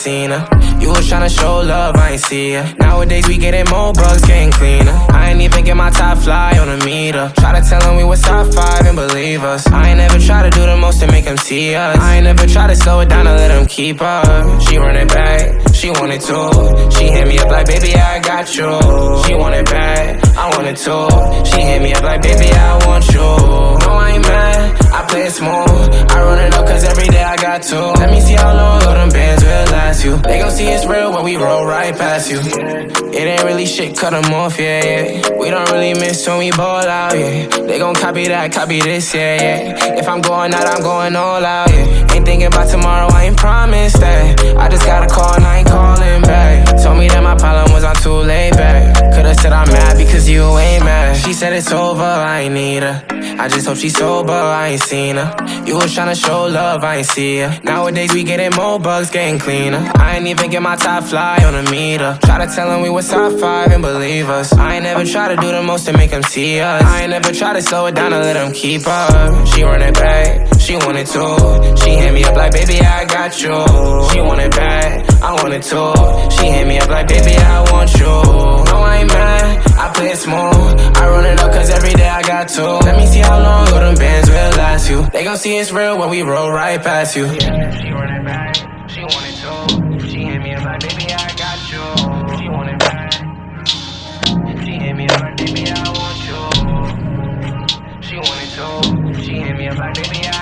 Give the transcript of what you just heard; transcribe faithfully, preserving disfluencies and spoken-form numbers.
seen her. You was tryna show love, I ain't see her. Nowadays we getting more bugs, getting cleaner. I ain't even get my top fly on a meter. Try to tell them we was top five and believe us. I ain't never try to do the most to make them see us. I ain't never try to slow it down to let them keep up. She run it back, she wanted to. She hit me up like, baby, I got you. She want it back, I want it too. She hit me up like, baby, I want you. No, I ain't mad, I play it smooth. I run it up cause every day I got to. Let me see how long all them bands will last you. They gon' see it's real when we roll right past you. It ain't really shit, cut them off, yeah, yeah. We don't really miss when we ball out, yeah. They gon' copy that, copy this, yeah, yeah. If I'm going out, I'm going all out, yeah. Ain't thinking about tomorrow, I ain't promised that. I just got a call and I ain't calling back. Told me that my problem was I'm too laid back. Could've said I'm mad because you ain't mad. She said it's over, I ain't need her. I just hope she's sober, I ain't seen her. You was tryna show love, I ain't see her. Nowadays we getting more bugs, getting cleaner. I ain't even get my top fly on a meter. Try to tell them we was top five and believe us. I ain't never try to do the most to make them see us. I ain't never try to slow it down to let them keep up. She run it back, she wanted to. She hit me up like, baby, I got you. She want it back, I want it too. She hit me up like, baby, I want you. No, I ain't mad, I play it smooth. I run it up cause every day I got to. Let me see how long all them bands will last you. They gon' see it's real when we roll right past you. Yeah, she run it back, she want it too. She hit me up like, baby, I got you. She want it back. She hit me up like, baby, I want you. She want it too. She hit me up like, baby, I